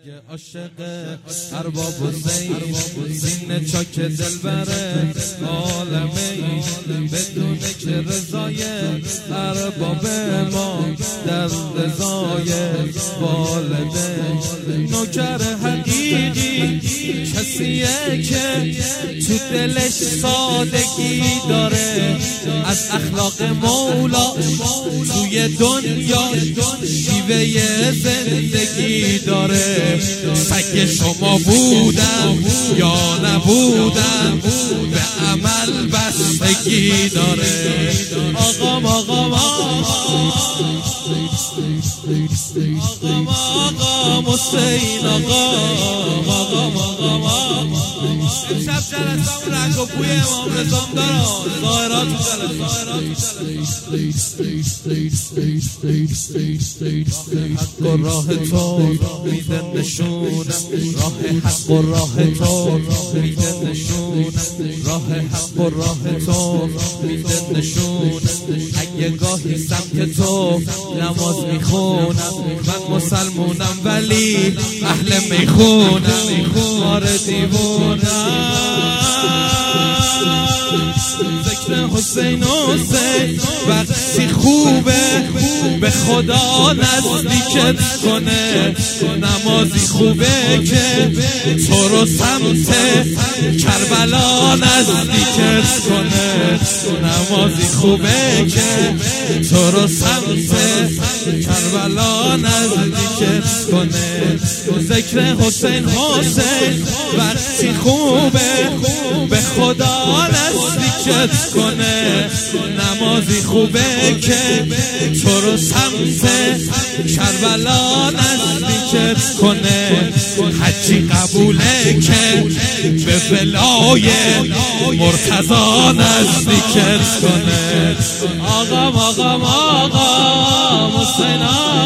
اگه عاشق ارباب حسین سینه چاک دلبره عالمی بدونه که رضای ارباب ما در رضای والدین. نوکر حقیقی کسیه که تو دلش سادگی داره، از اخلاق مولا توی دنیا شیوه زندگی داره. سگ شما بودم یا نبودم به عمل بستگی داره. آقام آقام حسین آقام امشب جلسه رنگ و بوی امام رضا داره. ظاهرات حق و راه تو میده نشونم، راه حق و راه تو میده نشونم، راه حق و راه تو میده نشونم. اگه گاهی سمت تو نماز میخونم، من مسلمونم ولی اهل میخونم، آره دیوونم. ذکر حسین حسین وقتی خوبه به خدا نزدیکت کنه، نمازی خوبه که تو رو سمت کربلا نزدیکت کنه، نمازی خوبه که تو رو سمت کربلا نزدیکت کنه. ذکر حسین وقتی خوبه به خدا نزدیکت کنه، نمازی خوبه که تو رو سمت کربلا نزدیکت کنه. حجی قبوله که به ولای مرتضی نزدیکت کنه. آقام حسین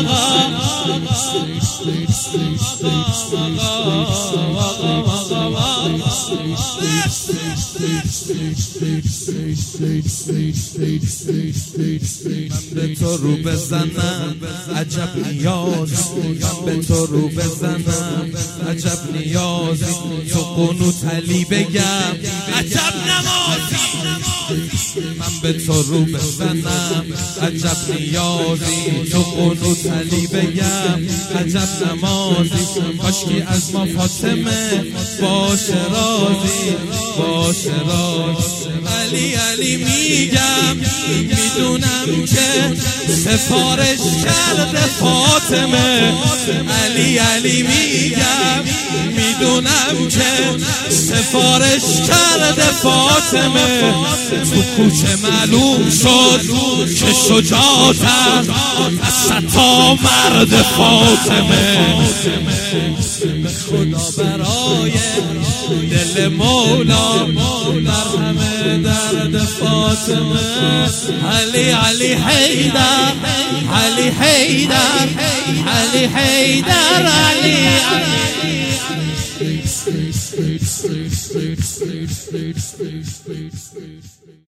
من به تو رو بزنم عجب نیازی، من به تو رو بزنم عجب نیازی، تو قنوت علی بگم عجب نمازی. من به تو رو بزنم عجب نیازی، تو قنوت علی بگم عجب نمازی. کاشکی از ما فاطمه باشه راضی، باشه راضی. علی میگم میدونم که سفارش کرده فاطمه، علی میگم میدونم که سفارش کرده فاطمه. تو کوچه معلوم شد که شجاعتم از ستا مرد فاطمه. به خدا برای دل مولا مرهم درد فاطمه. علی حیدر علی